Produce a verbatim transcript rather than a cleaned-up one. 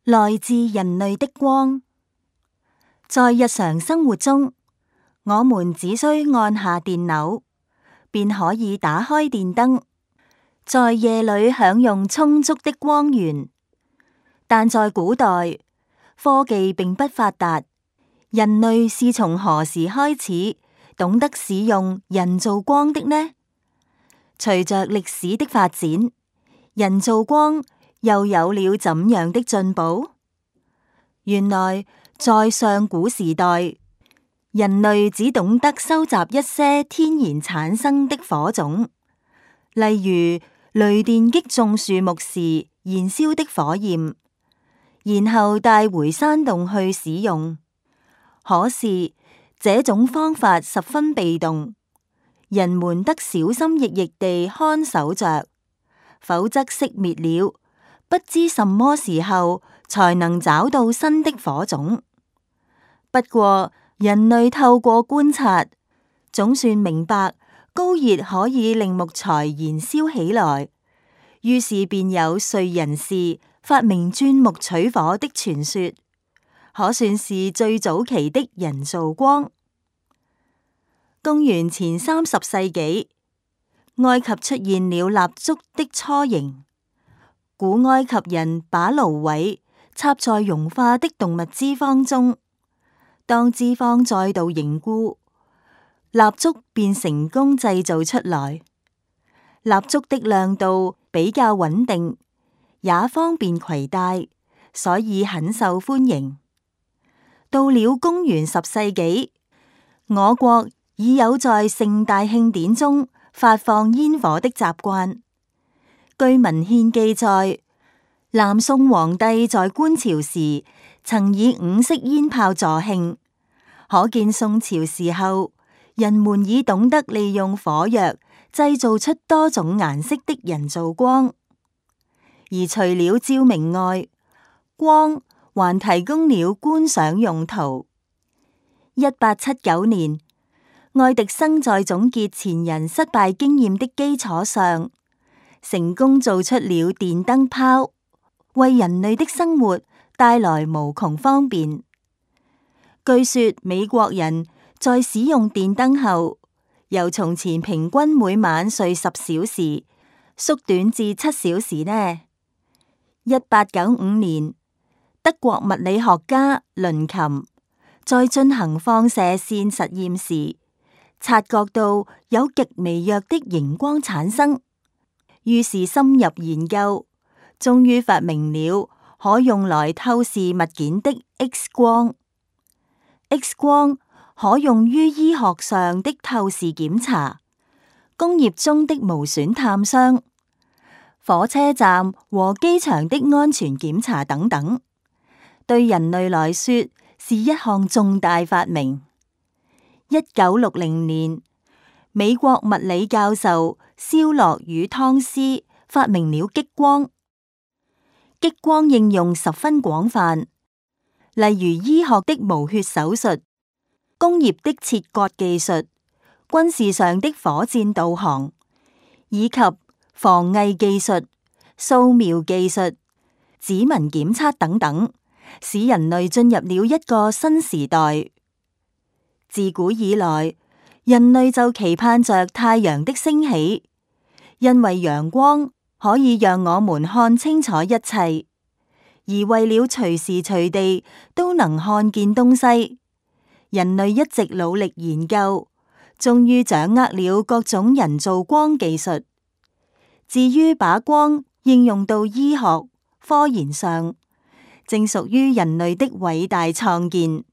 來自人類的光。在日常生活中，我們只需按下電鈕，便可以打開電燈，在夜裏享用充足的光源。但在古代，科技並不發達，人類是從何時開始懂得使用人造光的呢？隨着歷史的發展，人造光又有了怎樣的進步？原來在上古時代，人類只懂得收集一些天然產生的火種，例如雷電擊中樹木時燃燒的火焰，然後帶回山洞去使用。可是這種方法十分被動，人們得小心翼翼地看守着，否則熄滅了，不知什麼時候才能找到新的火種。不過人類透過觀察，總算明白高熱可以令木材燃燒起來，於是便有燧人氏發明鑽木取火的傳說，可算是最早期的人造光。公元前三十世紀，埃及出現了蠟燭的雛形。古埃及人把蘆葦插在融化的動物脂肪中，當脂肪再度凝固，蠟燭便成功製造出來。蠟燭的亮度比較穩定，也方便攜帶，所以很受歡迎。到了公元十世紀，我國已有在盛大慶典中發放煙火的習慣。據文獻記載，南宋皇帝在觀潮時曾以五色煙炮助慶，可見宋朝時候人們已懂得利用火藥製造出多種顏色的人造光。而除了照明外，光還提供了觀賞用途。一八七九年，愛迪生在總結前人失敗經驗的基礎上，成功做出了電燈泡，為人類的生活帶來無窮方便。據說美國人在使用電燈後，由從前平均每晚睡十小時，縮短至七小時呢。一八九五年，德國物理學家倫琴在進行放射線實驗時，察覺到有極微弱的熒光產生，於是深入研究，終於發明了可用來透視物件的 X 光。X 光可用於醫學上的透視檢查、工業中的無損探傷、火車站和機場的安全檢查等等，對人類來說是一項重大發明。一九六零年，美國物理教授肖洛與湯斯發明了激光。激光應用十分廣泛，例如醫學的無血手術、工業的切割技術、軍事上的火箭導航，以及防偽技術、掃描技術、指紋檢測等等，使人類進入了一個新時代。自古以來，人類就期盼着太陽的升起，因為陽光可以讓我們看清楚一切，而為了隨時隨地都能看見東西，人類一直努力研究，終於掌握了各種人造光技術。至於把光應用到醫學、科研上，正屬於人類的偉大創建。